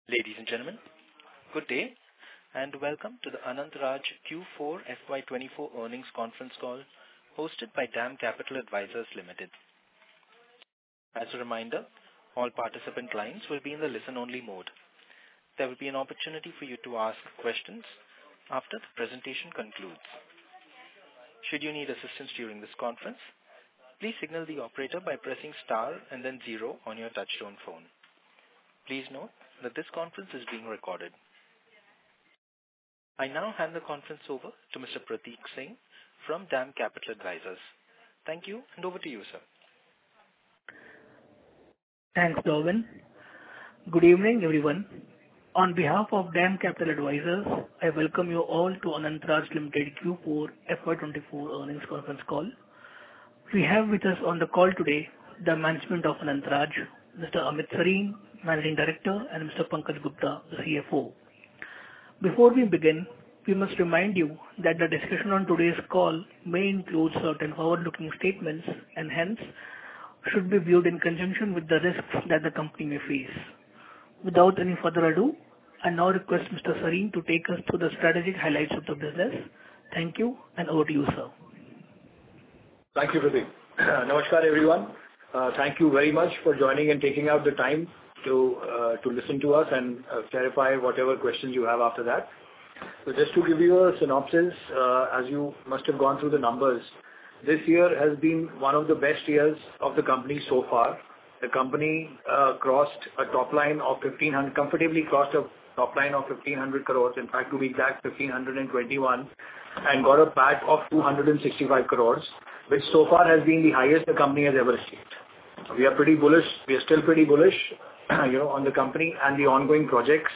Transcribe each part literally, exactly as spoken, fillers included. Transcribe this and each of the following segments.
Ladies and gentlemen, good day, and welcome to the Anant Raj Q four F Y twenty-four earnings conference call hosted by DAM Capital Advisors Limited. As a reminder, all participant lines will be in the listen-only mode. There will be an opportunity for you to ask questions after the presentation concludes. Should you need assistance during this conference, please signal the operator by pressing star and then zero on your touchtone phone. Please note that this conference is being recorded. I now hand the conference over to Mister Prateek Singh from DAM Capital Advisors. Thank you, and over to you, sir. Thanks, Darwin. Good evening, everyone. On behalf of DAM Capital Advisors, I welcome you all to Anant Raj Limited Q four F Y twenty-four earnings conference call. We have with us on the call today the management of Anant Raj, Mister Amit Sareen, Managing Director, and Mister Pankaj Gupta, the C F O. Before we begin, we must remind you that the discussion on today's call may include certain forward-looking statements and hence should be viewed in conjunction with the risks that the company may face. Without any further ado, I now request Mister Sareen to take us through the strategic highlights of the business. Thank you, and over to you, sir. Thank you, Pradeep. Namaskar, everyone. Uh, thank you very much for joining and taking out the time to uh, to listen to us and uh, clarify whatever questions you have after that. So just to give you a synopsis, uh, as you must have gone through the numbers, this year has been one of the best years of the company so far. The company uh, crossed a top line of fifteen hundred, comfortably crossed a top line of fifteen hundred crores, in fact to be exact fifteen twenty-one, and got a P A T of two hundred sixty-five crores, which so far has been the highest the company has ever achieved. We are pretty bullish, we are still pretty bullish, you know, on the company and the ongoing projects.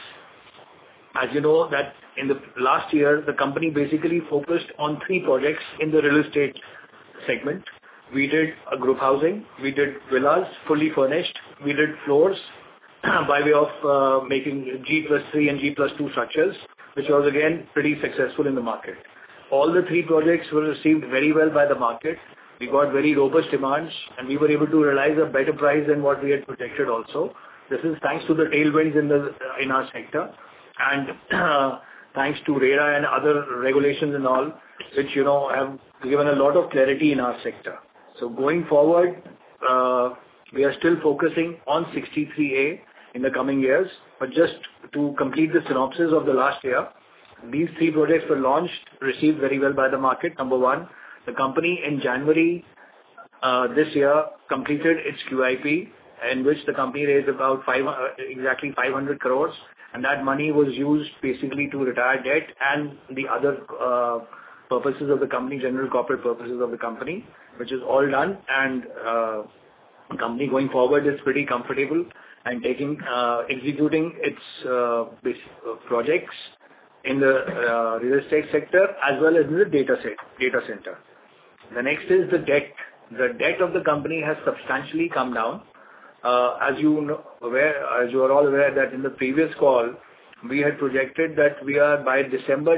As you know that in the last year, the company basically focused on three projects in the real estate segment. We did a group housing, we did villas, fully furnished, we did floors by way of uh, making G plus three and G plus two structures, which was again pretty successful in the market. All the three projects were received very well by the market. We got very robust demands and we were able to realize a better price than what we had projected also. This is thanks to the tailwinds in the in our sector and uh, thanks to RERA and other regulations and all, which, you know, have given a lot of clarity in our sector. So going forward, uh, we are still focusing on sixty-three A in the coming years. But just to complete the synopsis of the last year, these three projects were launched, received very well by the market. Number one, the company in January uh, this year completed its Q I P, in which the company raised about five, uh, exactly five hundred crores, and that money was used basically to retire debt and the other uh, purposes of the company, general corporate purposes of the company, which is all done. And uh, the company going forward is pretty comfortable and taking uh, executing its uh, basic, uh, projects in the uh, real estate sector as well as in the data set, data center. The next is the debt. The debt of the company has substantially come down. Uh, as you know, aware, as you are all aware that in the previous call, we had projected that we are by December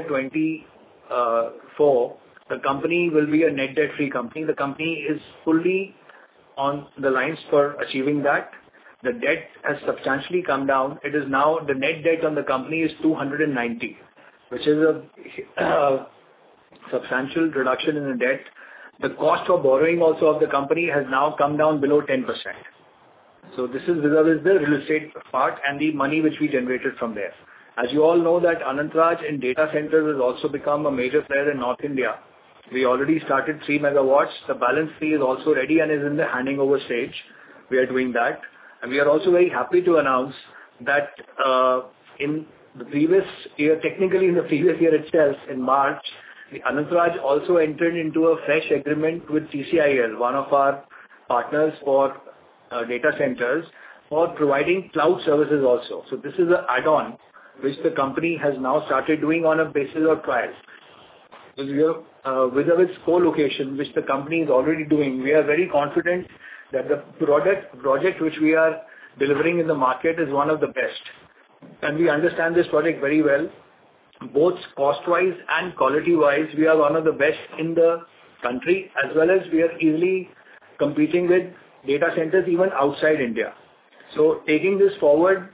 twenty-four, the company will be a net debt-free company. The company is fully on the lines for achieving that. The debt has substantially come down. It is now, the net debt on the company is two hundred ninety, which is a uh, substantial reduction in the debt. The cost of borrowing also of the company has now come down below ten percent. So this is vis-a-vis the real estate part and the money which we generated from there. As you all know that Anant Raj in data centers has also become a major player in North India. We already started three megawatts. The balance three is also ready and is in the handing over stage. We are doing that. And we are also very happy to announce that uh, in the previous year, technically in the previous year itself, in March, the Anant Raj also entered into a fresh agreement with T C I L, one of our partners for uh, data centers, for providing cloud services also. So this is an add-on which the company has now started doing on a basis of trials. So we are, uh, with its co-location, which the company is already doing, we are very confident that the product project which we are delivering in the market is one of the best. And we understand this project very well. Both cost-wise and quality-wise, we are one of the best in the country, as well as we are easily competing with data centers even outside India. So taking this forward,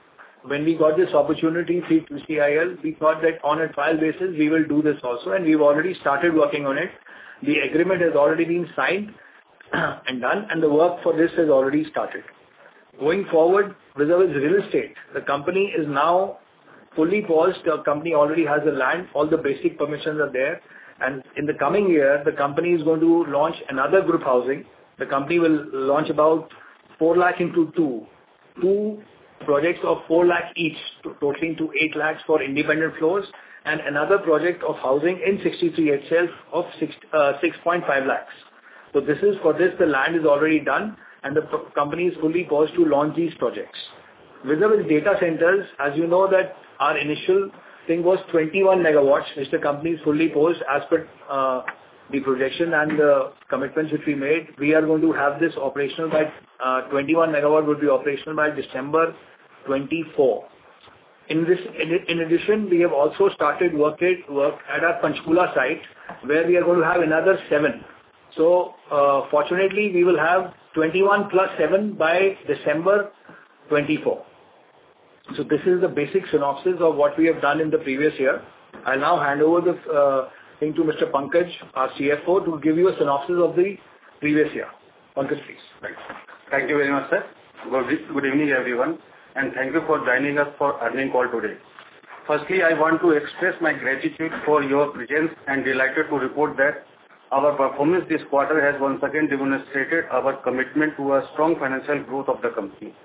when we got this opportunity through T C I L, we thought that on a trial basis, we will do this also, and we've already started working on it. The agreement has already been signed and done, and the work for this has already started. Going forward, vis-a-vis real estate, the company is now fully paused. The company already has the land. All the basic permissions are there. And in the coming year, the company is going to launch another group housing. The company will launch about four lakh into two. Two projects of four lakh each, totaling to eight lakhs for independent floors, and another project of housing in sixty-three itself of six, uh, six point five lakhs. So this is, for this, the land is already done, and the pro- company is fully poised to launch these projects. Vis-a-vis data centers, as you know that our initial thing was twenty-one megawatts, which the company is fully poised as per uh, the projection and the commitments which we made. We are going to have this operational by uh, twenty-one megawatt would be operational by December twenty-four. In this, in, in addition, we have also started work, it, work at our Panchkula site, where we are going to have another seven. So, uh, fortunately, we will have twenty-one plus seven by December twenty-four. So this is the basic synopsis of what we have done in the previous year. I'll now hand over the uh, thing to Mister Pankaj, our C F O, to give you a synopsis of the previous year. Pankaj, please. Right. Thank you very much, sir. Good, good evening, everyone, and thank you for joining us for earnings call today. Firstly, I want to express my gratitude for your presence and delighted to report that our performance this quarter has once again demonstrated our commitment to a strong financial growth of the company.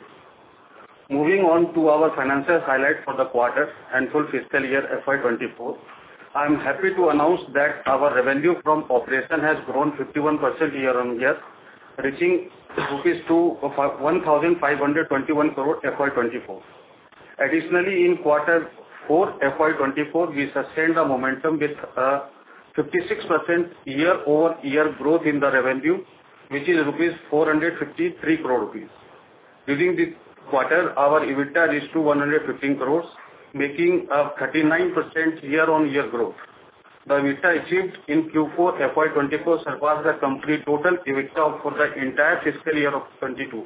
Moving on to our financial highlight for the quarter and full fiscal year F Y twenty-four, I am happy to announce that our revenue from operation has grown fifty-one percent year on year, reaching rupees to one thousand five hundred twenty-one crore F Y twenty-four. Additionally, in quarter four F Y twenty-four, we sustained the momentum with a fifty-six percent year-over-year growth in the revenue, which is rupees four hundred fifty-three crore rupees. During the quarter, our EBITDA reached to one hundred fifteen crores, making a thirty-nine percent year-on-year growth. The EBITDA achieved in Q four F Y twenty-four surpassed the company total EBITDA for the entire fiscal year of twenty-two,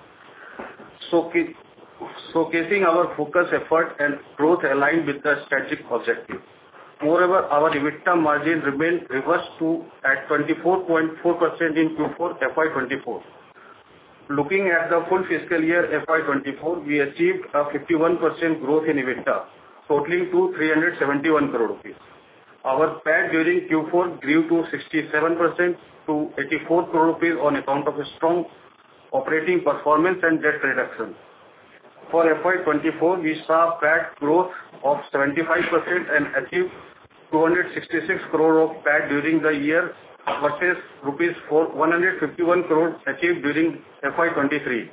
showcasing our focus, effort, and growth aligned with the strategic objective. Moreover, our EBITDA margin remained reversed to at twenty-four point four percent in Q four F Y twenty-four. Looking at the full fiscal year F Y twenty-four, we achieved a fifty-one percent growth in EBITDA, totaling to three hundred seventy-one crore rupees. Our P A T during Q four grew to sixty-seven percent to eighty-four crore rupees on account of a strong operating performance and debt reduction. For F Y twenty-four, we saw P A T growth of seventy-five percent and achieved two hundred sixty-six crore of P A T during the year versus rupees one hundred fifty-one crore achieved during F Y twenty-three.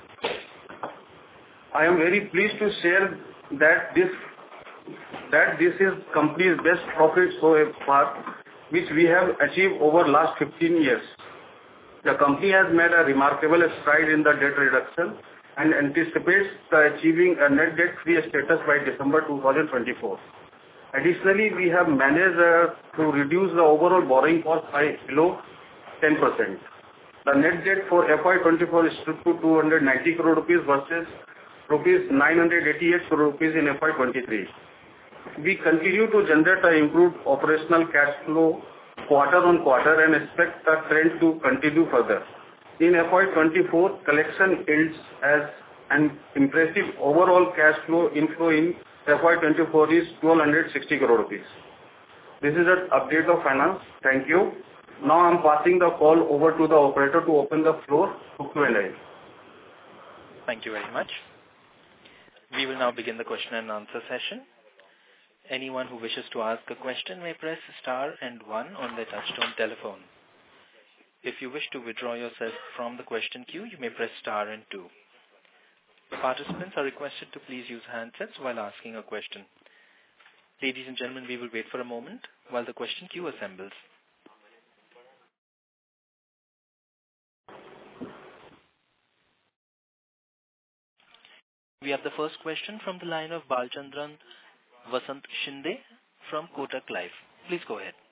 I am very pleased to share that this that this is company's best profit so far, which we have achieved over last fifteen years. The company has made a remarkable stride in the debt reduction and anticipates the achieving a net debt-free status by December twenty twenty-four. Additionally, we have managed uh, to reduce the overall borrowing cost by below ten percent. The net debt for F Y twenty-four is to two hundred ninety crore rupees versus rupees nine hundred eighty-eight crore rupees in F Y twenty-three. We continue to generate an improved operational cash flow quarter on quarter and expect the trend to continue further. In F Y twenty-four, collection yields as an impressive overall cash flow inflow in F Y twenty-four is one thousand two hundred sixty crore rupees. This is an update of finance. Thank you. Now I am passing the call over to the operator to open the floor to Q and A. Thank you very much. We will now begin the question and answer session. Anyone who wishes to ask a question may press star and one on their touchtone telephone. If you wish to withdraw yourself from the question queue, you may press star and two. Participants are requested to please use handsets while asking a question. Ladies and gentlemen, we will wait for a moment while the question queue assembles. We have the first question from the line of Balchandran Vasant Shinde from Kotak Life. Please go ahead.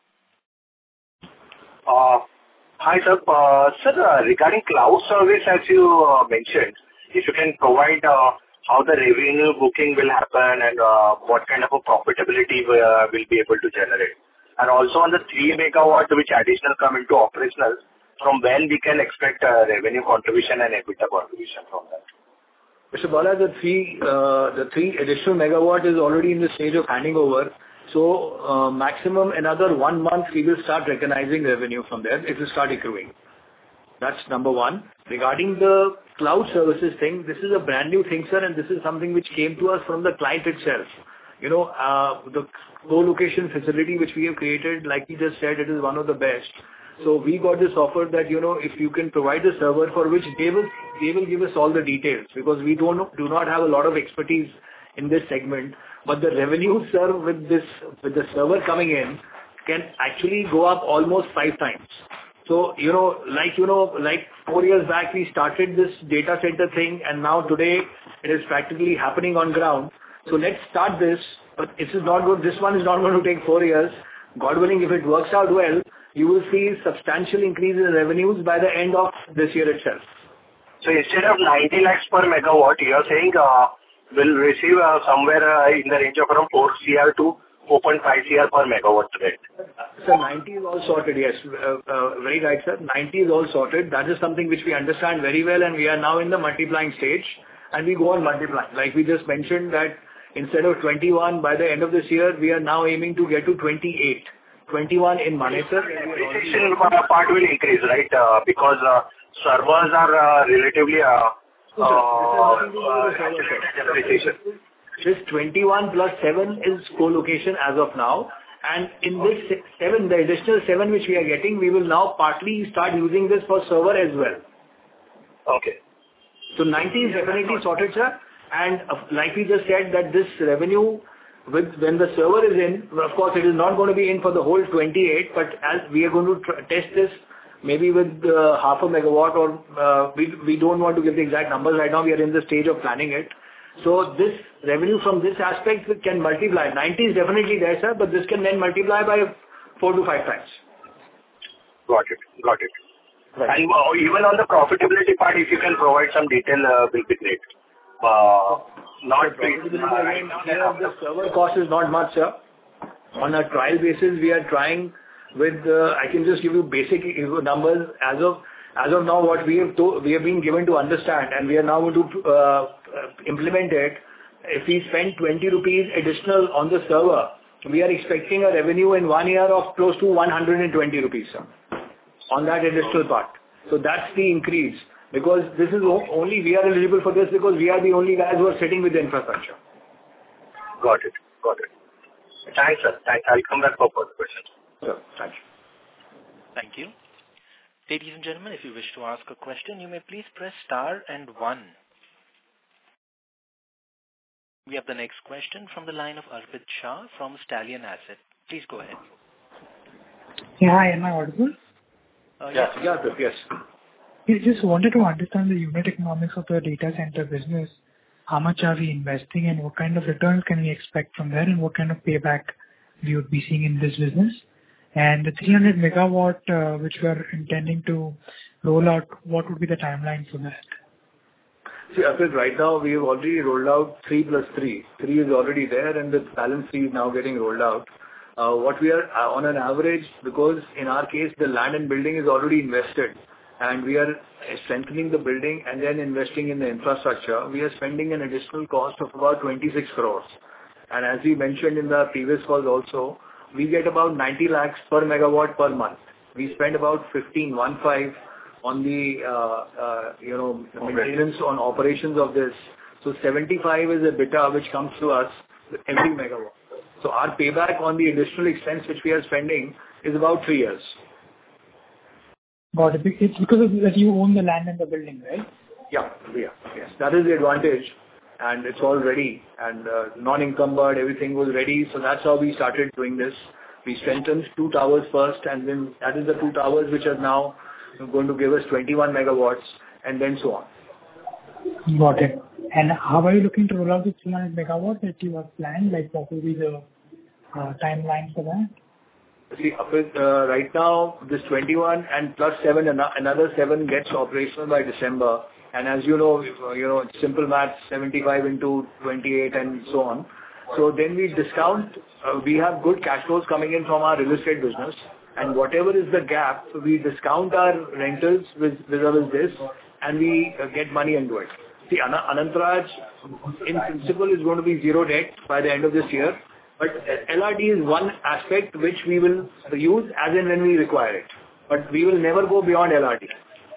Uh, hi, sir. Uh, sir, uh, regarding cloud service, as you uh, mentioned, if you can provide uh, how the revenue booking will happen and uh, what kind of a profitability we uh, will be able to generate. And also on the three megawatt which additional come into operational, from when we can expect uh, revenue contribution and EBITDA contribution from that. Mister Bala, the three uh, the three additional megawatt is already in the stage of handing over. So uh, maximum another one month we will start recognizing revenue from there. It will start accruing. That's number one. Regarding the cloud services thing, this is a brand new thing, sir, and this is something which came to us from the client itself. You know, uh, the co-location facility which we have created, like we just said, it is one of the best. So we got this offer that, you know, if you can provide a server for which they will, they will give us all the details, because we don't know, do not have a lot of expertise in this segment. But the revenue, sir, with this, with the server coming in, can actually go up almost five times. So, you know, like, you know, like four years back, we started this data center thing, and now today it is practically happening on ground. So let's start this, but this is not good. This one is not going to take four years. God willing, if it works out well, you will see substantial increase in revenues by the end of this year itself. So instead of ninety lakhs per megawatt, you are saying uh, we'll receive uh, somewhere uh, in the range of around four crore to four point five crore per megawatt, right? Sir, ninety is all sorted, yes. Uh, uh, very right, sir. ninety is all sorted. That is something which we understand very well, and we are now in the multiplying stage, and we go on multiplying. Like we just mentioned that instead of twenty-one, by the end of this year, we are now aiming to get to twenty-eight. twenty-one in Manesar. Depreciation part will increase, right? Uh, because uh, servers are uh, relatively uh, uh, depreciation. This twenty-one plus seven is co-location as of now. And in this seven, the additional seven which we are getting, we will now partly start using this for server as well. Okay. So ninety is definitely sorted, sir. And uh, like we just said, that this revenue, with when the server is in, of course, it is not going to be in for the whole twenty-eight, but as we are going to tr- test this, maybe with uh, half a megawatt, or uh, we we don't want to give the exact numbers right now. We are in the stage of planning it. So this revenue from this aspect can multiply. ninety is definitely there, sir, but this can then multiply by four to five times. Got it. Got it. Right. And uh, even on the profitability part, if you can provide some detail, uh, will be great. Uh, not The profitability again, here the server cost is not much, sir. On a trial basis, we are trying with, uh, I can just give you basic numbers. As of as of now, what we have to, we have been given to understand, and we are now going to uh, implement it. If we spend twenty rupees additional on the server, we are expecting a revenue in one year of close to one hundred twenty rupees, sir, on that additional part. So that's the increase. Because this is only, we are eligible for this because we are the only guys who are sitting with the infrastructure. Got it. Got it. Thanks, sir. Thanks. I'll come back for further questions. Sir, thank you. Thank you. Ladies and gentlemen, if you wish to ask a question, you may please press star and one. We have the next question from the line of Arpit Shah from Stallion Asset. Please go ahead. Yeah, hi, am I audible? Uh, Yeah, yes. yeah, sir, yes. We just wanted to understand the unit economics of the data center business. How much are we investing and what kind of returns can we expect from there, and what kind of payback we would be seeing in this business? And the three hundred megawatt uh, which we are intending to roll out, what would be the timeline for that? See, Arpit, right now we have already rolled out three plus three. Three is already there, and the balance three is now getting rolled out. Uh, what we are uh, on an average, because in our case the land and building is already invested, and we are strengthening the building and then investing in the infrastructure, we are spending an additional cost of about twenty-six crores. And as we mentioned in the previous calls also, we get about ninety lakhs per megawatt per month. We spend about fifteen, one five on the, uh, uh, you know, maintenance on operations of this. So seventy-five is a beta which comes to us every megawatt. So our payback on the additional expense which we are spending is about three years. Got it. It's because of that you own the land and the building, right? Yeah, yeah, yes. That is the advantage, and it's all ready, and uh, non-encumbered, everything was ready. So that's how we started doing this. We strengthened two towers first, and then that is the two towers which are now going to give us twenty-one megawatts, and then so on. Got it. And how are you looking to roll out the three hundred megawatt that you have planned? Like, what will be the uh, timeline for that? See, uh, right now, this twenty-one and plus seven, another seven gets operational by December, And as you know, you know, simple math, seventy-five into twenty-eight and so on. So then we discount, uh, we have good cash flows coming in from our real estate business, and whatever is the gap, we discount our rentals with vis-a-vis this, and we uh, get money into it. See, An- Anantraj, in principle, is going to be zero debt by the end of this year, but L R D is one aspect which we will use as and when we require it. But we will never go beyond L R D.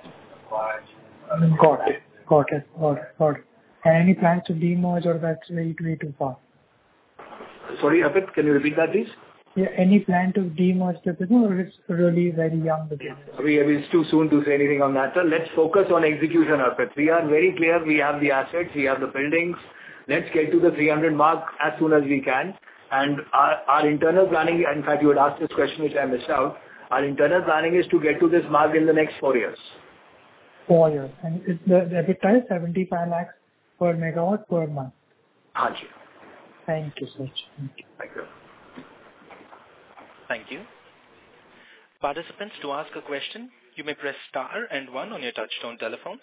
Got it. Got it. Got it. Got it. And any plans to demerge, or that's way too, way too far? Sorry, Arpit, can you repeat that, please? Yeah, any plan to demerge the business, or it's really very young business? We, it's too soon to say anything on that, sir. Let's focus on execution, Arpit. We are very clear. We have the assets, we have the buildings. Let's get to the three hundred mark as soon as we can. And our, our internal planning, in fact, you had asked this question which I missed out. Our internal planning is to get to this mark in the next four years. Four years. And it's the, the EBITDA is seventy-five lakhs per megawatt per month. Haji. Thank you, sir. Thank you. Thank you. Thank you. Participants, to ask a question, you may press star and one on your touchtone telephones.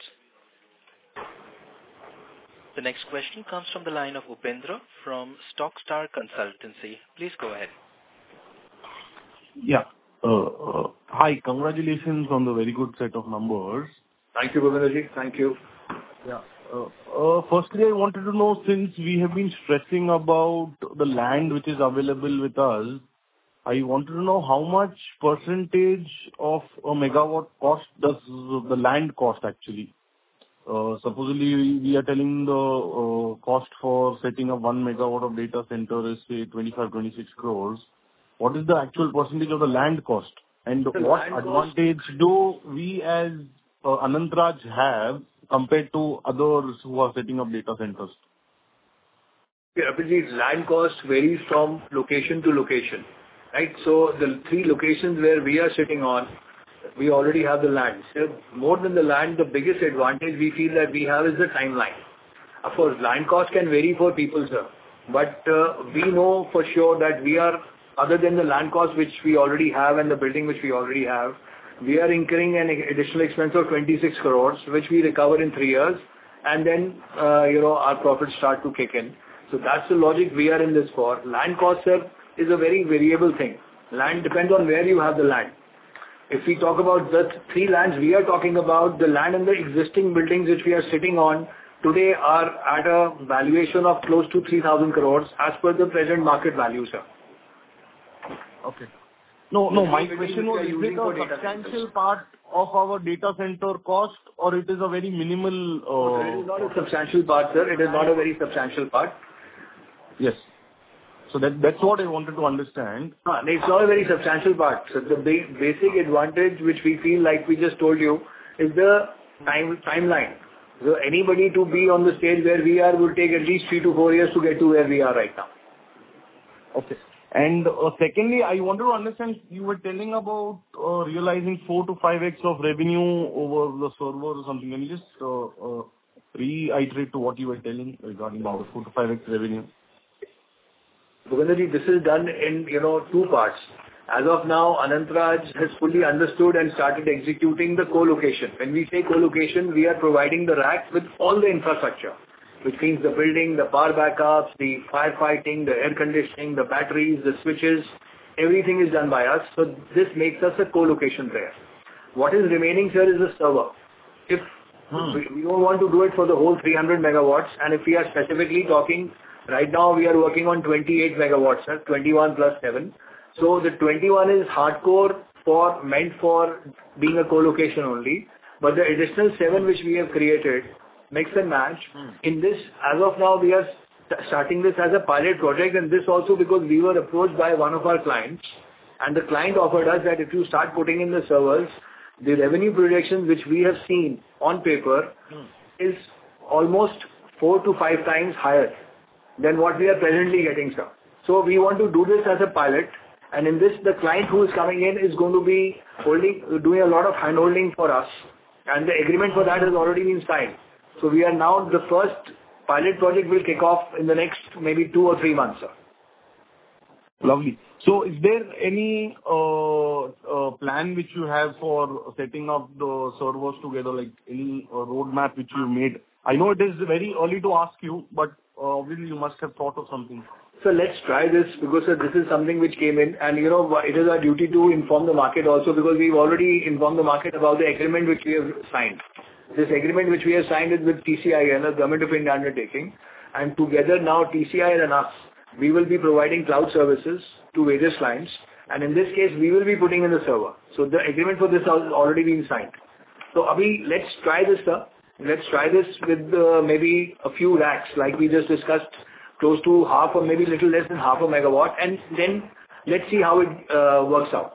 The next question comes from the line of Upendra from Stockstar Consultancy. Please go ahead. Yeah. Uh, uh, hi, congratulations on the very good set of numbers. Thank you, Govindaji. Thank you. Yeah. Uh, uh, firstly, I wanted to know, since we have been stressing about the land which is available with us, I wanted to know how much percentage of a megawatt cost does the land cost actually? Uh, supposedly, we are telling the uh, cost for setting up one megawatt of data center is, say, twenty-five, twenty-six crores. What is the actual percentage of the land cost? And The what land advantage do we as uh, Anantraj have compared to others who are setting up data centers? Yeah, Abhijit, land cost varies from location to location, right? So the three locations where we are sitting on, we already have the land. So more than the land, the biggest advantage we feel that we have is the timeline. Of course, land cost can vary for people, sir. But uh, we know for sure that we are, other than the land cost which we already have and the building which we already have, we are incurring an additional expense of twenty-six crores, which we recover in three years, and then, uh, you know, our profits start to kick in. So that's the logic we are in this for. Land cost, sir, is a very variable thing. Land depends on where you have the land. If we talk about the three lands we are talking about, the land and the existing buildings which we are sitting on today are at a valuation of close to three thousand crores as per the present market value, sir. Okay. No, no, my Buildings question which was, we are is it using for a data substantial centers. part of our data center cost, or it is a very minimal? So it is Uh, not a substantial part, sir. It is not a very substantial part. yes. So that that's what I wanted to understand. Uh, It's not a very substantial part. So the ba- basic advantage which we feel, like we just told you, is the time timeline. So anybody to be on the stage where we are will take at least three to four years to get to where we are right now. Okay. And uh, secondly, I wanted to understand, you were telling about uh, realizing four to five x of revenue over the server or something. Can you just uh, uh, reiterate to what you were telling regarding the four to five x revenue? Govindaji, this is done in, you know, two parts. As of now, Anantraj has fully understood and started executing the co-location. When we say co-location, we are providing the racks with all the infrastructure, which means the building, the power backups, the firefighting, the air conditioning, the batteries, the switches, everything is done by us. So this makes us a co-location player. What is remaining, sir, is the server. If Hmm. we, we don't want to do it for the whole three hundred megawatts, and if we are specifically talking, right now we are working on twenty-eight megawatts, sir, twenty-one plus seven. So the twenty-one is hardcore for, meant for being a co-location only, but the additional seven which we have created, mix and match. Hmm. In this, as of now, we are st- starting this as a pilot project, and this also because we were approached by one of our clients, and the client offered us that if you start putting in the servers, the revenue projections which we have seen on paper Hmm. is almost four to five times higher than what we are presently getting, sir. So we want to do this as a pilot, and in this, the client who is coming in is going to be holding, doing a lot of hand-holding for us, and the agreement for that has already been signed. So we are now, the first pilot project will kick off in the next maybe two or three months, sir. Lovely. So is there any uh, uh, plan which you have for setting up the servers together, like any uh, roadmap which you made? I know it is very early to ask you, but uh, obviously you must have thought of something. So let's try this because, sir, this is something which came in, and, you know, it is our duty to inform the market also, because we've already informed the market about the agreement which we have signed. This agreement which we have signed is with T C I L, the Government of India undertaking, and together now T C I L and us, we will be providing cloud services to various clients, and in this case, we will be putting in the server. So the agreement for this has already been signed. So, Abhi, let's try this, sir. Let's try this with uh, maybe a few racks, like we just discussed, close to half or maybe little less than half a megawatt, and then let's see how it uh, works out.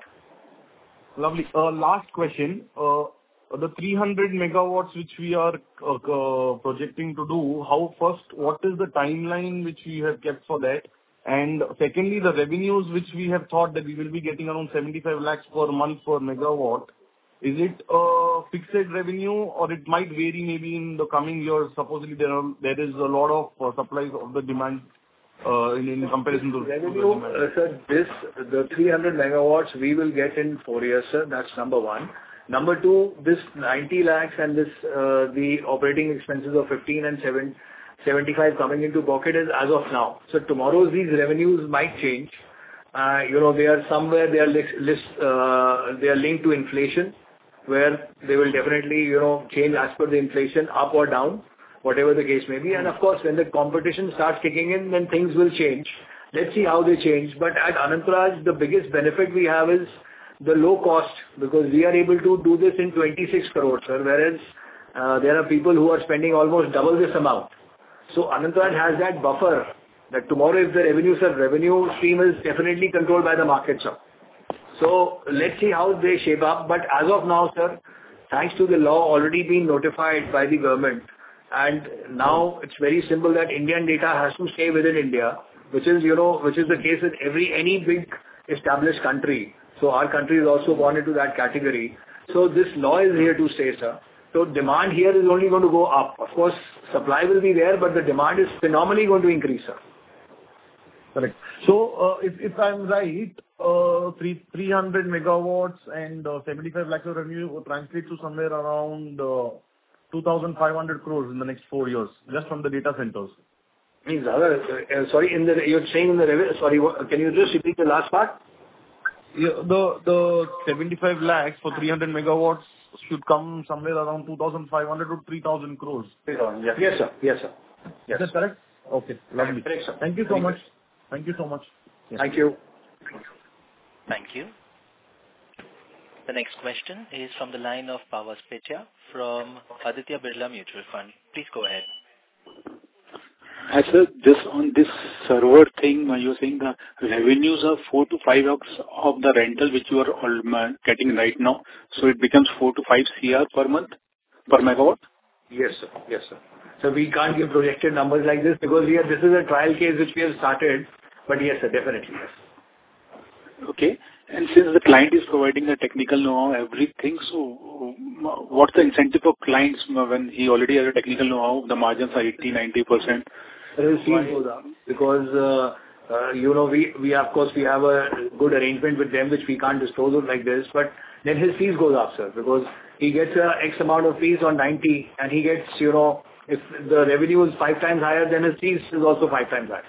Lovely. Uh, Last question. Uh, The three hundred megawatts which we are uh, uh, projecting to do, how first, what is the timeline which we have kept for that? And secondly, the revenues which we have thought that we will be getting around seventy-five lakhs per month per megawatt, is it a fixed revenue or it might vary maybe in the coming years? Supposedly, there are there is a lot of uh, supplies of the demand uh, in in comparison to revenue. Uh, sir, this, the three hundred megawatts we will get in four years, sir. That's number one. Number two, this ninety lakhs and this, uh, the operating expenses of fifteen and seven, seventy-five coming into pocket is as of now. So tomorrow these revenues might change. Uh, you know, they are somewhere, they are list, list, uh, they are linked to inflation, where they will definitely, you know, change as per the inflation, up or down, whatever the case may be. And of course, when the competition starts kicking in, then things will change. Let's see how they change. But at Anantraj, the biggest benefit we have is the low cost, because we are able to do this in twenty-six crores, sir, whereas uh, there are people who are spending almost double this amount. So Anantraj has that buffer that tomorrow if the revenue, sir, revenue stream is definitely controlled by the market, sir. So let's see how they shape up. But as of now, sir, thanks to the law already being notified by the government, and now it's very simple that Indian data has to stay within India, which is, you know, which is the case with every, any big established country. So our country is also born into that category. So this law is here to stay, sir. So demand here is only going to go up. Of course, supply will be there, but the demand is phenomenally going to increase, sir. Correct. So, uh, if if I'm right, uh, three 300 megawatts and uh, seventy-five lakhs of revenue will translate to somewhere around uh, two thousand five hundred crores in the next four years, just from the data centers. Means, uh, uh, sorry, in the, you're saying in the revenue, sorry, what, can you just repeat the last part? Yeah, the the seventy-five lakhs for three hundred megawatts should come somewhere around two thousand five hundred to three thousand crores. Yes, yes, sir. Yes, sir. Yes. Is that correct? Okay, lovely. Correct, sir. Thank you so much. Thank you so much. Yes. Thank you. Thank you. The next question is from the line of Pavas Petia from Aditya Birla Mutual Fund. Please go ahead. Hi, sir. Just on this server thing, you're saying the revenues are four to five X of the rental which you are all getting right now. So it becomes four to five C R per month, per megawatt? Yes, sir. Yes, sir. So we can't give projected numbers like this because we are, this is a trial case which we have started. But yes, sir, definitely, yes. Okay. And since the client is providing the technical know-how, everything, so what's the incentive for clients when he already has a technical know-how, the margins are eighty, ninety percent? His fees goes up because, uh, uh, you know, we, we of course, we have a good arrangement with them which we can't disclose of like this, but then his fees goes up, sir, because he gets a X amount of fees on ninety and he gets, you know, if the revenue is five times higher, then his fees is also five times higher.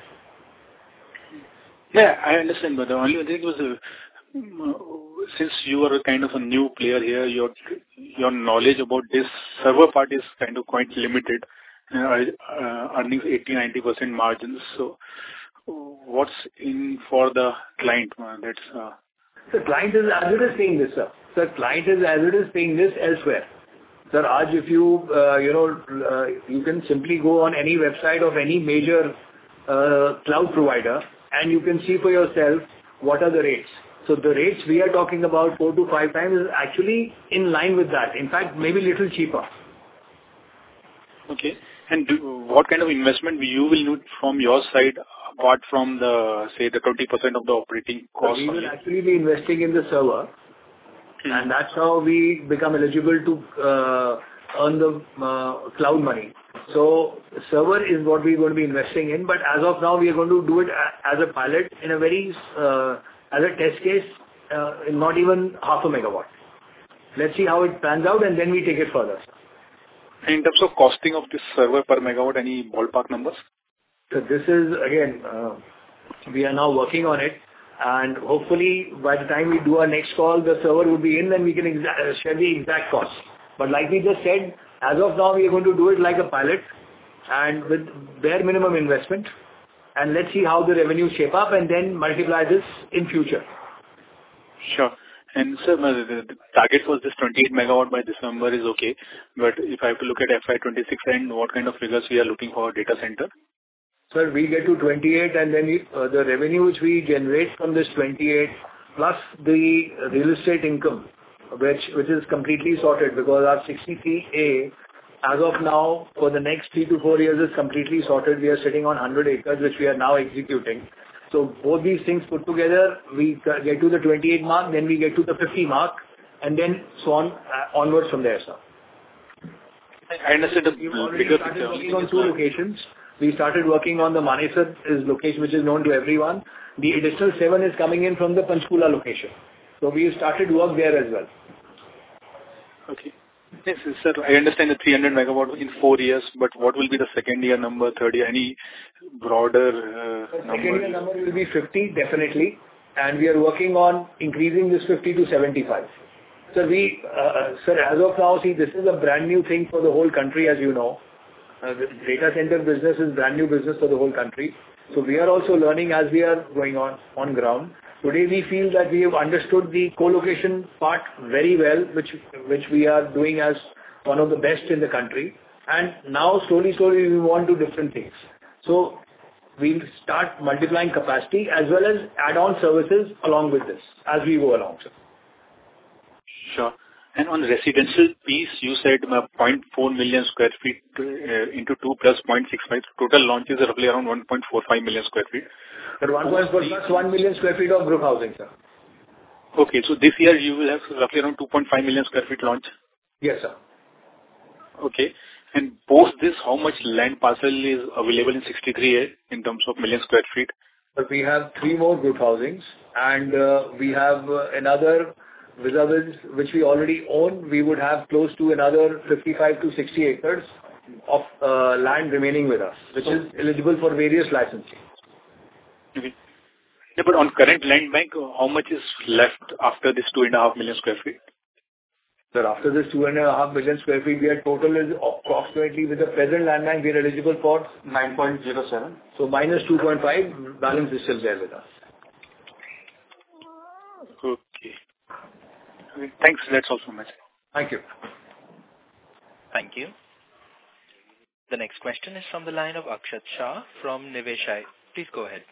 Yeah, I understand, but the only thing was, uh, since you are a kind of a new player here, your your knowledge about this server part is kind of quite limited, uh, uh, earning eighty, ninety percent margins. So, what's in for the client? Uh, that's uh, the client is as it is paying this, sir. The client is as it is paying this elsewhere. Sir, Raj, if you uh, you know uh, you can simply go on any website of any major uh, cloud provider, and you can see for yourself what are the rates. So the rates we are talking about four to five times is actually in line with that. In fact, maybe little cheaper. Okay. And do, what kind of investment you will need from your side apart from the, say, the twenty percent of the operating cost? So we will actually be investing in the server. Hmm. And that's how we become eligible to uh, earn the uh, cloud money. So server is what we're going to be investing in, but as of now, we are going to do it as a pilot in a very, uh, as a test case, uh, in not even half a megawatt. Let's see how it pans out, and then we take it further. In terms of costing of this server per megawatt, any ballpark numbers? So this is, again, uh, we are now working on it, and hopefully by the time we do our next call, the server will be in, and we can exa- share the exact cost. But like we just said, as of now, we are going to do it like a pilot and with bare minimum investment, and let's see how the revenues shape up and then multiply this in future. Sure. And sir, the target was this twenty-eight megawatt by December is okay, but if I have to look at F Y twenty-six and what kind of figures we are looking for data center? Sir, we get to twenty-eight, and then we, uh, the revenue which we generate from this twenty-eight, plus the real estate income, which which is completely sorted, because our sixty-three A, as of now, for the next three to four years, is completely sorted. We are sitting on one hundred acres, which we are now executing. So both these things put together, we get to the twenty-eight mark, then we get to the fifty mark, and then so on, uh, onwards from there, sir. I understand the We've already bigger started picture. working on two locations. We started working on the Manesar is location, which is known to everyone. The additional seven is coming in from the Panchkula location. So we started work there as well. Okay. Yes, sir, I understand the three hundred megawatt in four years, but what will be the second year number, third year, any broader uh, The number? second year number will be fifty, definitely, and we are working on increasing this fifty to seventy-five. So we, uh, sir, as of now, see, this is a brand new thing for the whole country, as you know. Uh, the data center business is brand new business for the whole country. So we are also learning as we are going on, on ground. Today we feel that we have understood the co-location part very well, which, which we are doing as one of the best in the country. And now slowly, slowly we want to do different things. So we'll start multiplying capacity as well as add-on services along with this as we go along, sir. Sure. And on residential piece, you said uh, zero point four million square feet uh, into two plus zero point six five. Total launches are roughly around one point four five million square feet. But one point four plus one million square feet of group housing, sir. Okay, so this year you will have roughly around two point five million square feet launch? Yes, sir. Okay. And post this, how much land parcel is available in sixty-three A in terms of million square feet? But we have three more group housings, and uh, we have uh, another vis-a-vis which we already own. We would have close to another fifty-five to sixty acres of uh, land remaining with us, which is eligible for various licensing. Okay. Yeah, but on current land bank, how much is left after this two and a half million square feet? Sir, after this two and a half million square feet, we are total is approximately, with the present land bank, we are eligible for nine point zero seven. So minus two point five, balance is still there with us. Okay. Okay. Thanks. That's all from my side. Thank you. Thank you. The next question is from the line of Akshat Shah from Niveshaay. Please go ahead.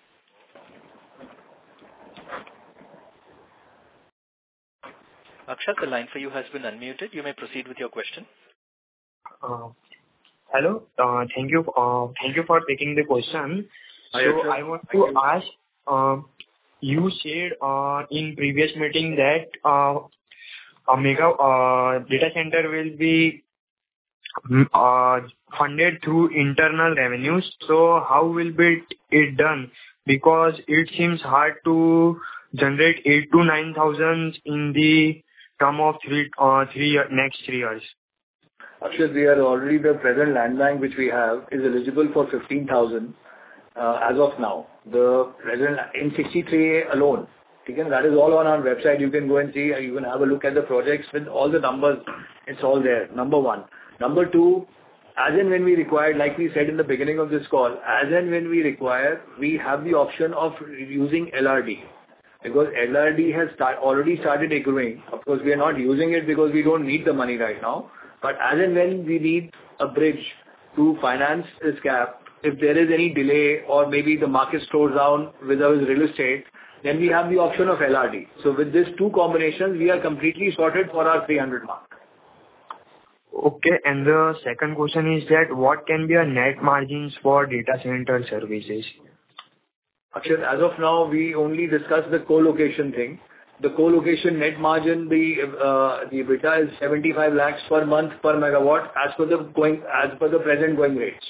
Akshat, the line for you has been unmuted. You may proceed with your question. Uh, hello. Uh, thank you. Uh, thank you for taking the question. Hi, so Akshat. I want Thank to you. ask. Uh, you said uh, in previous meeting that uh, a mega uh, data center will be mm, uh, funded through internal revenues. So how will be it done? Because it seems hard to generate eight to nine thousand in the term of three uh, three next three years. Akshat, we are already, the present land bank which we have is eligible for fifteen thousand uh, as of now. The present in sixty-three A alone. Okay, that is all on our website. You can go and see. You can have a look at the projects with all the numbers. It's all there. Number one. Number two, as and when we require, like we said in the beginning of this call, as and when we require, we have the option of using L R D. Because L R D has start, already started accruing. Of course, we are not using it because we don't need the money right now. But as and when we need a bridge to finance this gap, if there is any delay or maybe the market slows down with our real estate, then we have the option of L R D. So with these two combinations, we are completely sorted for our three hundred mark. Okay, and the second question is that what can be a net margins for data center services? Akshat, as of now, we only discuss the co-location thing. the co-location net margin, the uh, the EBITDA is seventy-five lakhs per month per megawatt as per the going as per the present going rates.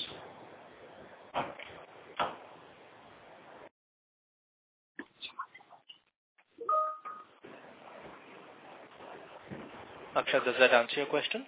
Akshat, does that answer your question?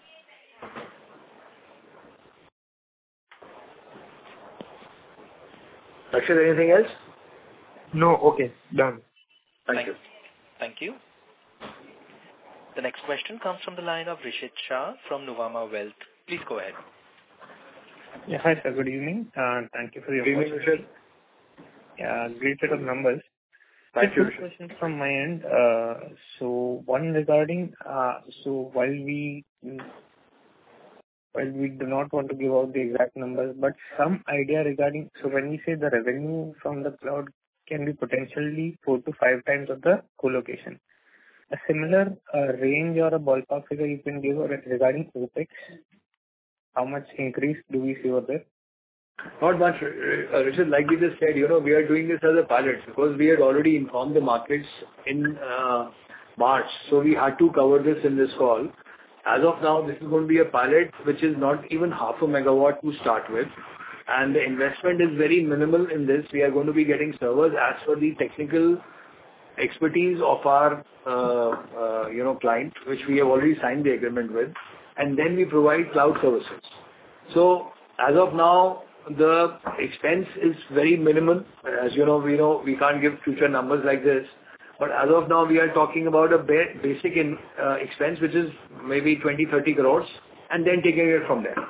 Akshat, anything else? No. Okay. Done. Thank, Thank you. Thank you. The next question comes from the line of Rishit Shah from Nuvama Wealth. Please go ahead. Yeah, hi sir. Good evening. Uh, thank you for your Good evening, Rishit. Yeah, great set of numbers. Thank you. Two questions from my end. Uh, so one regarding, uh, so while we while we do not want to give out the exact numbers, but some idea regarding, so when we say the revenue from the cloud can be potentially four to five times of the co-location. A similar uh, range or a ballpark figure you can give regarding OpEx? How much increase do we see over there? Not much, uh, Rishit. Like we just said, you know, we are doing this as a pilot because we had already informed the markets in uh, March, so we had to cover this in this call. As of now, this is going to be a pilot which is not even half a megawatt to start with, and the investment is very minimal in this. We are going to be getting servers as per the technical expertise of our uh, uh, you know client, which we have already signed the agreement with, and then we provide cloud services. So as of now, the expense is very minimal. As you know, we know we can't give future numbers like this, but as of now, we are talking about a ba- basic in, uh, expense which is maybe twenty to thirty crores, and then taking it from there.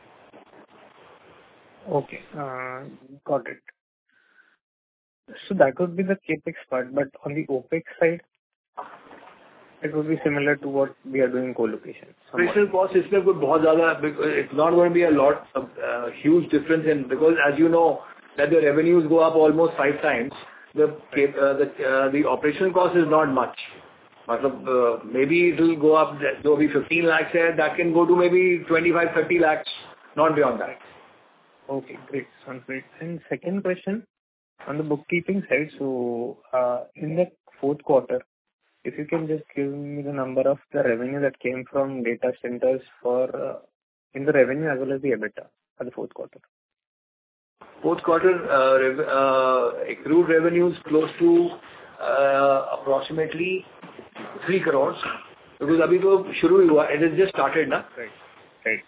Okay, uh, got it. So that would be the CapEx part, but on the OpEx side, it would be similar to what we are doing co-location. Operational cost is not बहुत ज़्यादा, it's not going to be a lot, of, uh, huge difference in, because as you know that the revenues go up almost five times, the uh, the uh, the operational cost is not much. मतलब, uh, maybe it will go up, there will be fifteen lakhs there, that can go to maybe twenty-five to thirty lakhs, not beyond that. Okay, great. Sounds great. And second question, on the bookkeeping side, so uh, in the fourth quarter, if you can just give me the number of the revenue that came from data centers for uh, in the revenue as well as the EBITDA for the fourth quarter. Fourth quarter uh, rev- uh, accrued revenues close to uh, approximately three crores, because अभी तो शुरू ही हुआ, it has just started ना. Right. Right.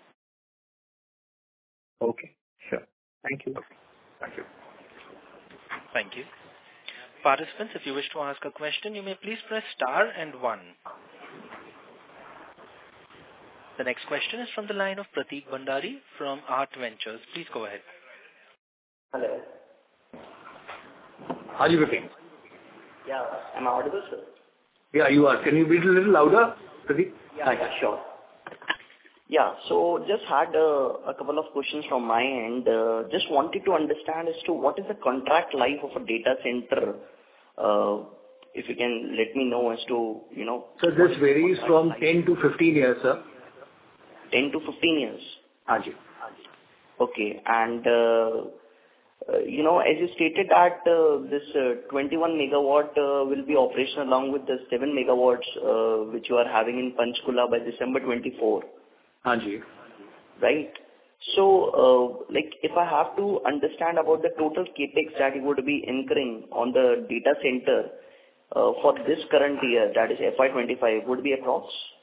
Okay. Sure. Thank you. Thank you. Thank you. Participants, if you wish to ask a question, you may please press star and one. The next question is from the line of Prateek Bhandari from Art Ventures. Please go ahead. Hello. How you looking? Yeah, am I audible, sir? Yeah, you are. Can you be a little louder, Pradeep? Yeah, yeah, sure. Yeah, so just had uh, a couple of questions from my end. Uh, just wanted to understand as to what is the contract life of a data center. Uh, if you can let me know as to, you know. So this varies from ten to fifteen years, sir. ten to fifteen years? हाँ जी. Okay, and uh, uh, you know, as you stated that uh, this uh, twenty-one megawatt uh, will be operational along with the seven megawatts uh, which you are having in Panchkula by December twenty-fourth. हाँ जी. Right. So, uh, like, if I have to understand about the total capex that you would be incurring on the data center uh, for this current year, that is F Y twenty-five, would be approx?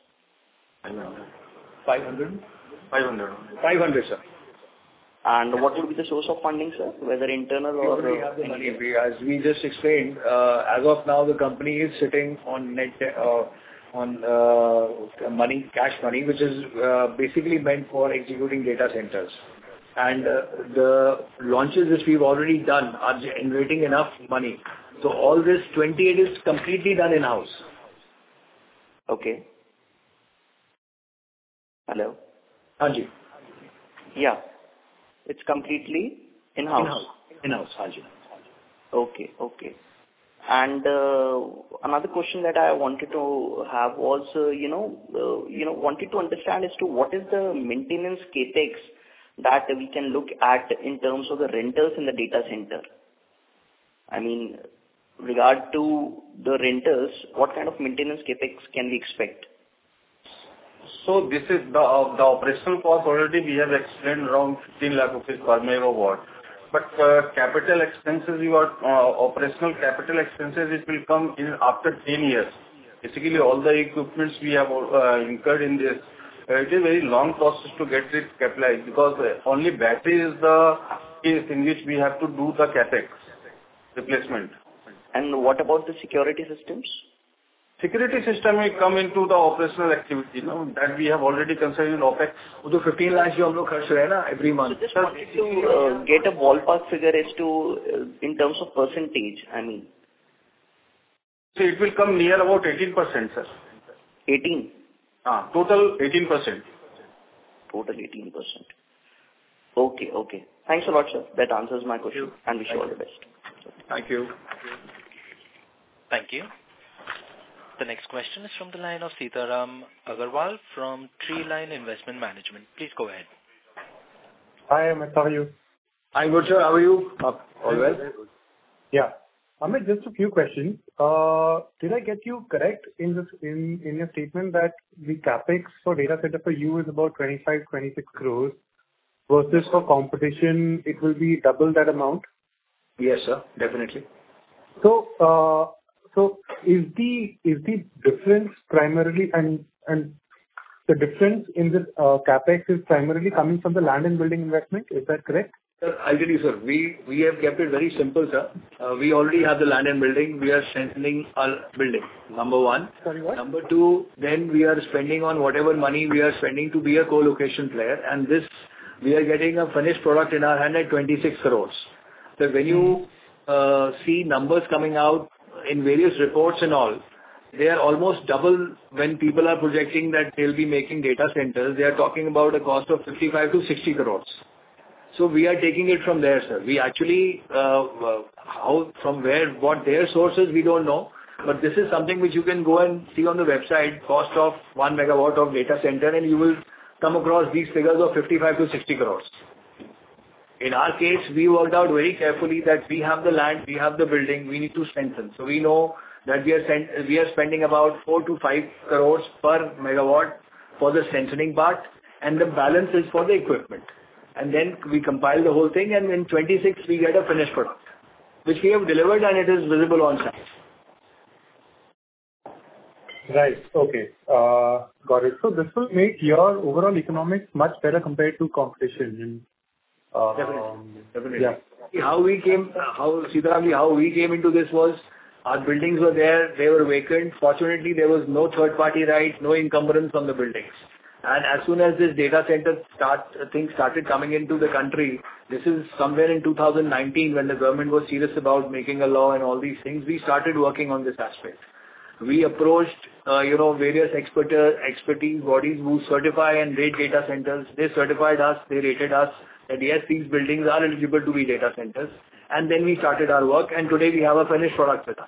five hundred? five hundred. five hundred, sir. And what would be the source of funding, sir? Whether internal or... We have the money. We, as we just explained, uh, as of now, the company is sitting on net, uh, on uh, money, cash money, which is uh, basically meant for executing data centers. And uh, the launches which we've already done are generating enough money. So all this twenty-eight is completely done in-house. Okay. Hello? Hanji. Yeah. It's completely in-house? In-house. In-house, Hanji. Okay, okay. And uh, another question that I wanted to have was, uh, you know, uh, you know, wanted to understand as to what is the maintenance capex that we can look at in terms of the rentals in the data center. I mean, regard to the renters, what kind of maintenance capex can we expect? So this is the uh, the operational cost already we have explained around fifteen lakh rupees per megawatt. But uh, capital expenses, you are uh, operational capital expenses, it will come in after ten years. Basically, all the equipments we have uh, incurred in this, uh, it is very long process to get it capitalized because uh, only battery is the case in which we have to do the capex replacement. And what about the security systems? Security system will come into the operational activity, you know, that we have already considered in OPEX. So fifteen lakhs जो हम लोग खर्च रहे हैं ना every month. So just wanted to uh, get a ballpark figure as to, uh, in terms of percentage, I mean. So it will come near about eighteen percent, sir. eighteen? Ah, total eighteen percent. Total eighteen percent. Okay, okay. Thanks a lot, sir. That answers my question. And wish you all the best. Thank you. Thank you. The next question is from the line of Sitaram Agarwal from Treeline Investment Management. Please go ahead. Hi, Amit. How are you? I'm good, sir. How are you? Uh, all well? Yeah. Amit, just a few questions. Uh, did I get you correct in this in, in your statement that the capex for data center for you is about twenty-five, twenty-six crores versus for competition it will be double that amount? Yes, sir. Definitely. So, uh, so is the is the difference primarily and and the difference in this uh, capex is primarily coming from the land and building investment? Is that correct? Sir, I'll tell you, sir. We we have kept it very simple, sir. Uh, we already have the land and building. We are strengthening our building. Number one. Sorry, what? Number two. Then we are spending on whatever money we are spending to be a co-location player, and this we are getting a finished product in our hand at twenty-six crores. So when you uh, see numbers coming out in various reports and all, they are almost double when people are projecting that they'll be making data centers. They are talking about a cost of fifty-five to sixty crores. So we are taking it from there, sir. We actually, uh, uh, how, from where, what their sources, we don't know. But this is something which you can go and see on the website, cost of one megawatt of data center, and you will come across these figures of fifty-five to sixty crores. In our case, we worked out very carefully that we have the land, we have the building, we need to strengthen. So we know that we are sent, we are spending about four to five crores per megawatt for the strengthening part, and the balance is for the equipment. And then we compile the whole thing, and in twenty-six we get a finished product, which we have delivered, and it is visible on site. Right. Okay. Uh, got it. So this will make your overall economics much better compared to competition. And, uh, Definitely. Definitely. Yeah. How we came, how Sitaramji, how we came into this was our buildings were there, they were vacant. Fortunately, there was no third-party rights, no encumbrance on the buildings. And as soon as this data center start thing started coming into the country, this is somewhere in two thousand nineteen when the government was serious about making a law and all these things, we started working on this aspect. We approached, uh, you know, various expert, expertise bodies who certify and rate data centers. They certified us, they rated us that yes, these buildings are eligible to be data centers. And then we started our work, and today we have a finished product with us.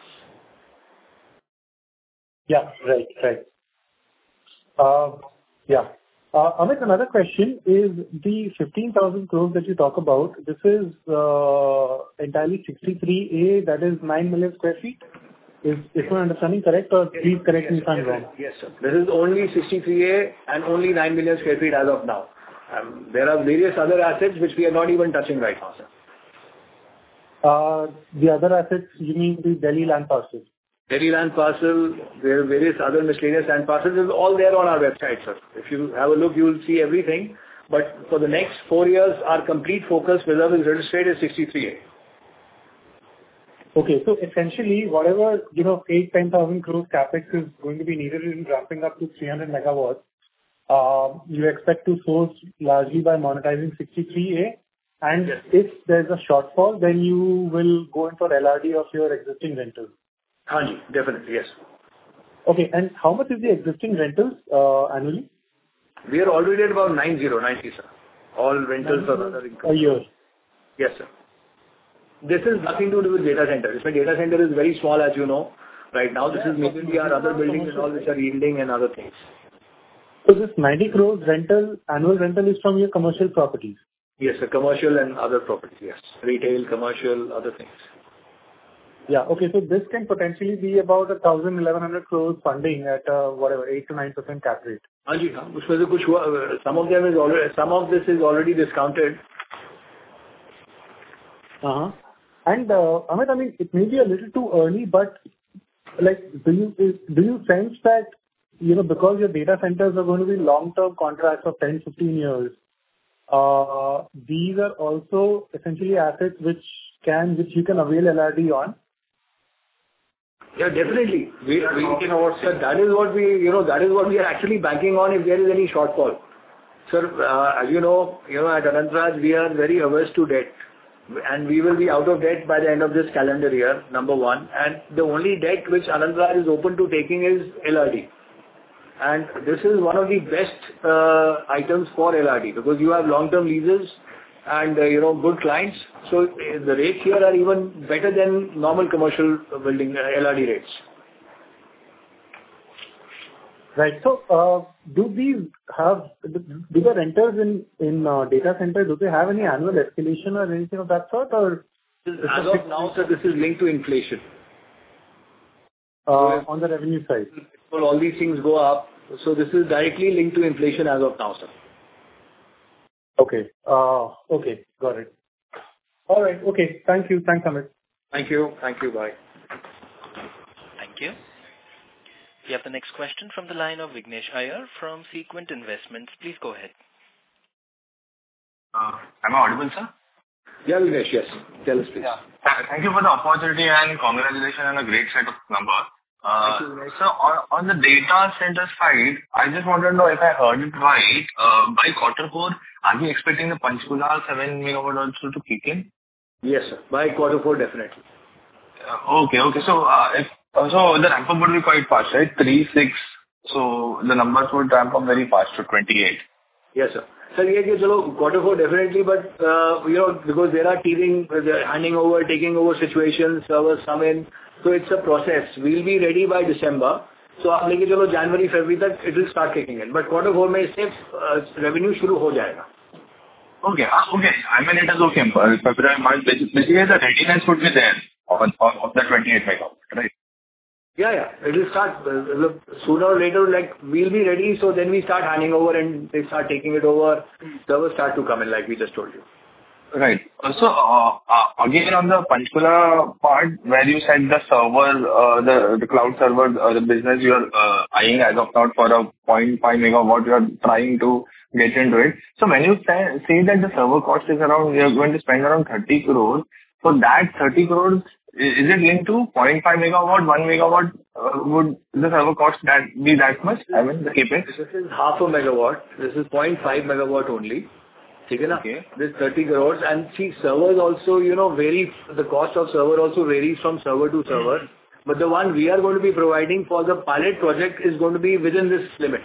Yeah, right, right. Uh, yeah. Uh, Amit, another question is the fifteen thousand crores that you talk about, this is uh, entirely sixty-three A, that is nine million square feet? Is, is my understanding correct, or please correct me if I'm wrong? Yes, sir. This is only sixty-three A and only nine million square feet as of now. Um, there are various other assets which we are not even touching right now, sir. Uh, the other assets, you mean the Delhi land parcel? Delhi land parcel, there are various other miscellaneous land parcels, is all there on our website, sir. If you have a look, you will see everything. But for the next four years, our complete focus with us is real estate is sixty-three A. Okay, so essentially, whatever, you know, eight, ten thousand crores capex is going to be needed in ramping up to three hundred megawatts, uh, you expect to source largely by monetizing sixty-three A. And yes, if there's a shortfall, then you will go in for L R D of your existing rentals. Hanji, definitely, yes. Okay, and how much is the existing rentals uh, annually? We are already at about nine zero, ninety, sir. All rentals are other income. A year? Yes, sir. This is nothing to do with data center. This data center is very small, as you know. Right now, this is mainly our other buildings and all which are yielding and other things. So this ninety crores rental, annual rental is from your commercial properties? Yes, sir. Commercial and other properties, yes. Retail, commercial, other things. Yeah. Okay. So this can potentially be about a thousand, eleven hundred crores funding at uh, whatever eight to nine percent cap rate. हाँ जी हाँ उसमें से कुछ हुआ some of them is already some of this is already discounted. Uh-huh. And uh, Amit, I mean, it may be a little too early, but like, do you do you sense that, you know, because your data centers are going to be long-term contracts of ten, fifteen years, uh, these are also essentially assets which can which you can avail L R D on? Yeah, definitely. We, we you know what, sir, that is what we, you know, that is what we are actually banking on if there is any shortfall. Sir, uh, as you know, you know, at Anantraj, we are very averse to debt, and we will be out of debt by the end of this calendar year, number one. And the only debt which Anantraj is open to taking is L R D. And this is one of the best uh, items for L R D, because you have long-term leases and, uh, you know, good clients. So uh, the rates here are even better than normal commercial building uh, L R D rates. Right. So, uh, do these have, do the renters in, in uh, data center, do they have any annual escalation or anything of that sort, or? As of now, sir, this is linked to inflation. Uh, on the revenue side. Well, all these things go up. So this is directly linked to inflation as of now, sir. Okay. Uh, okay. Got it. All right. Okay. Thank you. Thanks, Amit. Thank you. Thank you. Bye. Thank you. We have the next question from the line of Vignesh Iyer from Sequent Investments. Please go ahead. Uh, am I audible, sir? Yeah, Vignesh, yes. Tell us, please. Yeah. Thank you for the opportunity and congratulations on a great set of numbers. Uh, so on, on the data center side, I just wanted to know if I heard it right. Uh, by quarter four, are we expecting the Panchkula seven megawatt also to kick in? Yes, sir. By quarter four, definitely. Uh, okay, okay. So, uh, if, uh, so the ramp up would be quite fast, right? three, six. So the numbers would ramp up very fast to twenty-eight. Yes, sir. Sir, yeah, yeah, chalo, quarter four definitely, but, uh, you know, because there are teething, they're handing over, taking over situations, servers come in, so it's a process. We'll be ready by December. So, आप लेके चलो January, February तक, it will start kicking in. But quarter four में इससे uh, revenue शुरू हो जाएगा. Okay, uh, okay. I mean, it is okay. February, March, basically the readiness would be there on, on, on the twenty-eight megawatt, right? Yeah, yeah. It will start uh, sooner or later, like, we'll be ready, so then we start handing over and they start taking it over. Servers start to come in, like we just told you. Right. Also, uh, uh, again, on the Panchkula part, where you said the server, uh, the, the cloud server, uh, the business you are uh, eyeing as of now for a zero point five megawatt, you are trying to get into it. So when you say, say that the server cost is around, you are going to spend around thirty crores, so that thirty crores, is it linked to zero point five megawatt, one megawatt? Uh, would the server cost that be that much? I mean, the capex? This is half a megawatt. This is zero point five megawatt only. Okay. This thirty crores. And see, servers also, you know, vary. The cost of server also varies from server to server. Mm-hmm. But the one we are going to be providing for the pilot project is going to be within this limit.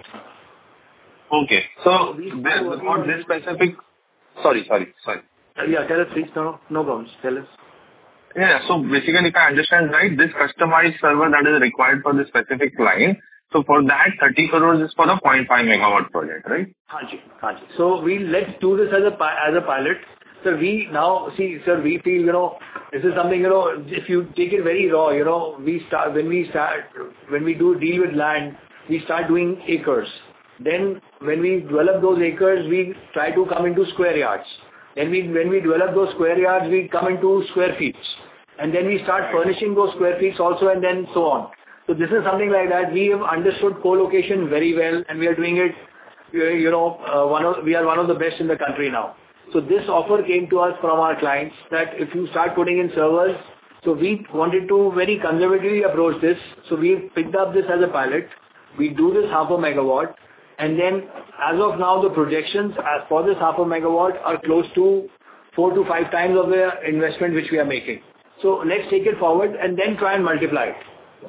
Okay. So, for this specific... Sorry, sorry, sorry. Uh, yeah, tell us please. No, no problems. Tell us. Yeah, so basically, if I understand right, this customized server that is required for this specific client, so for that, thirty crores is for the zero point five megawatt project, right? Hanji, Hanji. So we let's do this as a as a pilot. Sir, we now see, sir, we feel, you know, this is something, you know, if you take it very raw, you know, we start when we start when we do deal with land, we start doing acres. Then when we develop those acres, we try to come into square yards. Then we when we develop those square yards, we come into square feet, and then we start furnishing those square feet also, and then so on. So this is something like that. We have understood co-location very well, and we are doing it, you know, uh, one of, we are one of the best in the country now. So this offer came to us from our clients that if you start putting in servers, so we wanted to very conservatively approach this. So we picked up this as a pilot. We do this half a megawatt, and then as of now, the projections as for this half a megawatt are close to four to five times of the investment which we are making. So let's take it forward and then try and multiply it.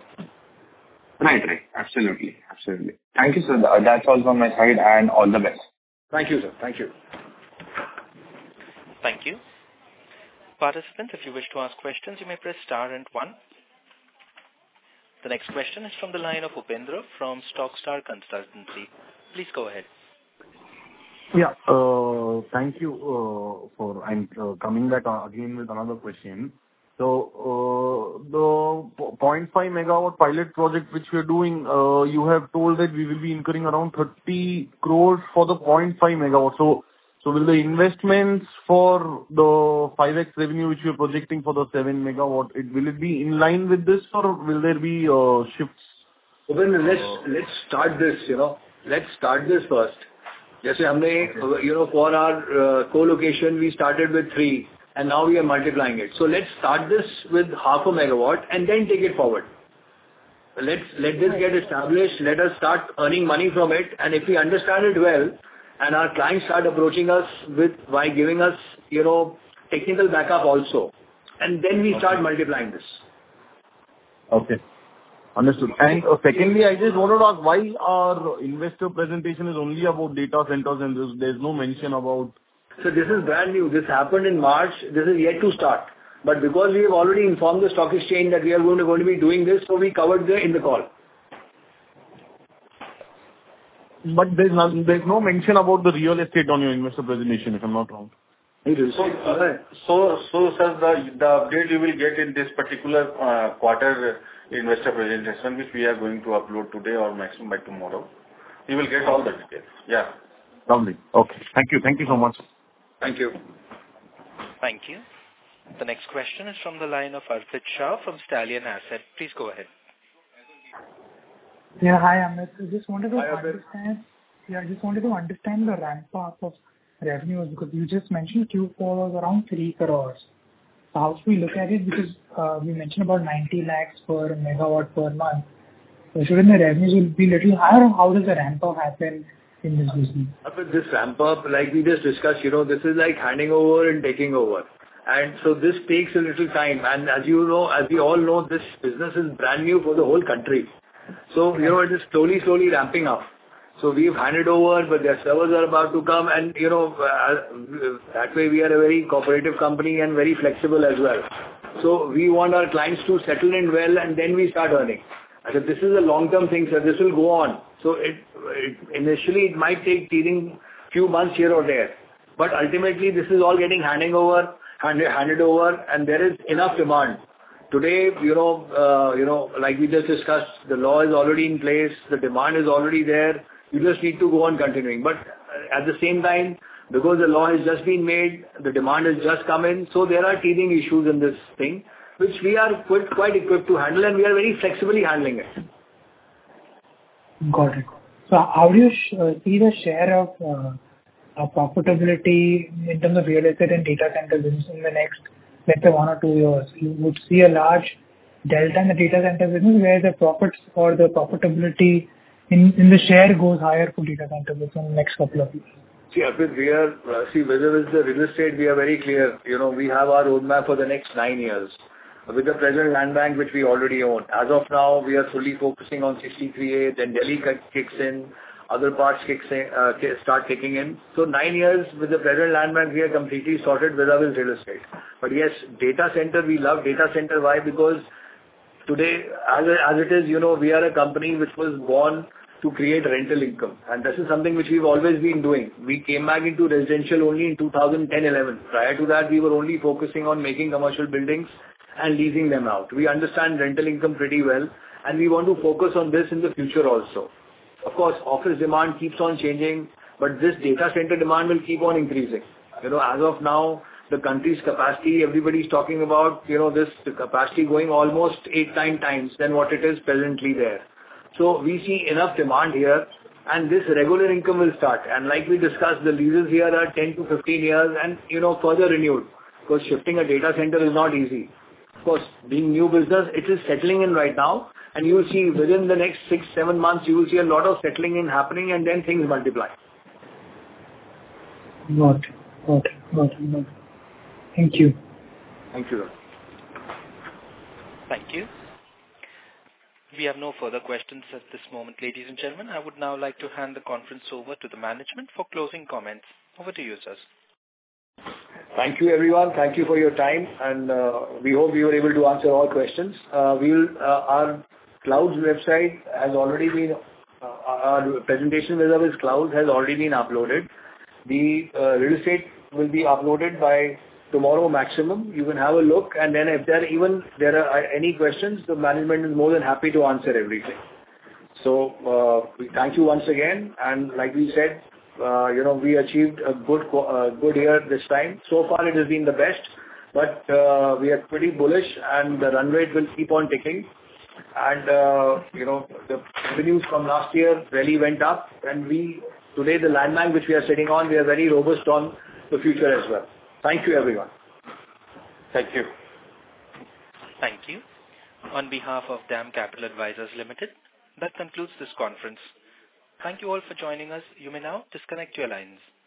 Right, right. Absolutely. Absolutely. Thank you, sir. That's all from my side, and all the best. Thank you, sir. Thank you. Thank you. Participants, if you wish to ask questions, you may press star and one. The next question is from the line of Upendra from Stockstar Consultancy. Please go ahead. Yeah. Uh, thank you uh, for I'm uh, coming back again with another question. So, uh, the zero point five megawatt pilot project which we are doing, uh, you have told that we will be incurring around thirty crores for the zero point five megawatt. So, so will the investments for the five x revenue which we are projecting for the seven megawatt, it will it be in line with this, or will there be uh, shifts? Well, let's let's start this. You know, let's start this first. Just हमने, you know, for our uh, co-location we started with three, and now we are multiplying it. So let's start this with half a megawatt and then take it forward. Let's let this get established. Let us start earning money from it, and if we understand it well, and our clients start approaching us with by giving us, you know, technical backup also, and then we start multiplying this. Okay. Understood. And uh, secondly, I just wanted to ask why our investor presentation is only about data centers and there's, there's no mention about... So this is brand new. This happened in March. This is yet to start. But because we have already informed the stock exchange that we are going to, going to be doing this, so we covered the in the call. But there's no, there's no mention about the real estate on your investor presentation, if I'm not wrong. So, uh, so, so sir, the, the update you will get in this particular uh, quarter investor presentation, which we are going to upload today or maximum by tomorrow. You will get all the details. Yeah. Lovely. Okay. Thank you. Thank you so much. Thank you. Thank you. The next question is from the line of Arpit Shah from Stallion Asset. Please go ahead. Yeah, hi Amit. I just wanted to Hi, understand. Yeah, I just wanted to understand the ramp up of revenues, because you just mentioned Q four was around three crores. So how should we look at it? Because uh, we mentioned about ninety lakhs per megawatt per month. So shouldn't the revenues will be little higher, or how does the ramp up happen in this business? But this ramp up, like we just discussed, you know, this is like handing over and taking over. And so this takes a little time. And as you know, as we all know, this business is brand new for the whole country. So, you know, it is slowly, slowly ramping up. So we've handed over, but their servers are about to come, and, you know, uh, that way we are a very cooperative company and very flexible as well. So we want our clients to settle in well, and then we start earning. I said, this is a long-term thing, sir. This will go on. So it, it initially it might take teething few months here or there, but ultimately this is all getting handing over, handed, handed over, and there is enough demand. Today, you know, uh, you know, like we just discussed, the law is already in place, the demand is already there. You just need to go on continuing. But at the same time, because the law has just been made, the demand has just come in, so there are teething issues in this thing, which we are quite, quite equipped to handle, and we are very flexibly handling it. Got it. So how do you sh- uh, see the share of uh, uh, profitability in terms of real estate and data center business in the next, let's say, one or two years? You would see a large delta in the data center business where the profits or the profitability in, in the share goes higher for data center business in the next couple of years. See, Arpit, we are, uh, see, whether it's the real estate, we are very clear. You know, we have our roadmap for the next nine years. With the present land bank, which we already own. As of now, we are fully focusing on sixty-three A, then Delhi kicks in, other parts kicks in, uh, start kicking in. So nine years with the present land bank, we are completely sorted with our real estate. But yes, data center, we love data center. Why? Because today, as, as it is, you know, we are a company which was born to create rental income. And this is something which we've always been doing. We came back into residential only in two thousand ten eleven. Prior to that, we were only focusing on making commercial buildings and leasing them out. We understand rental income pretty well, and we want to focus on this in the future also. Of course, office demand keeps on changing, but this data center demand will keep on increasing. You know, as of now, the country's capacity, everybody's talking about, you know, this capacity going almost eight, nine times than what it is presently there. So we see enough demand here, and this regular income will start. And like we discussed, the leases here are ten to fifteen years and, you know, further renewed, because shifting a data center is not easy. Of course, being new business, it is settling in right now, and you will see within the next six, seven months, you will see a lot of settling in happening, and then things multiply. Got it. Got it. Got it. Got it. Thank you. Thank you. Thank you. We have no further questions at this moment, ladies and gentlemen. I would now like to hand the conference over to the management for closing comments. Over to you, sirs. Thank you, everyone. Thank you for your time, and uh, we hope we were able to answer all questions. Uh, we will, uh, our Clouds website has already been, uh, our presentation with our Clouds has already been uploaded. The uh, real estate will be uploaded by tomorrow maximum. You can have a look, and then if there even there are any questions, the management is more than happy to answer everything. So, uh, we thank you once again, and like we said, uh, you know, we achieved a good co- uh, good year this time. So far, it has been the best, but uh, we are pretty bullish, and the run rate will keep on ticking. And, uh, you know, the revenues from last year really went up, and we today, the land bank which we are sitting on, we are very robust on the future as well. Thank you, everyone. Thank you. Thank you. On behalf of DAM Capital Advisors Limited, that concludes this conference. Thank you all for joining us. You may now disconnect your lines.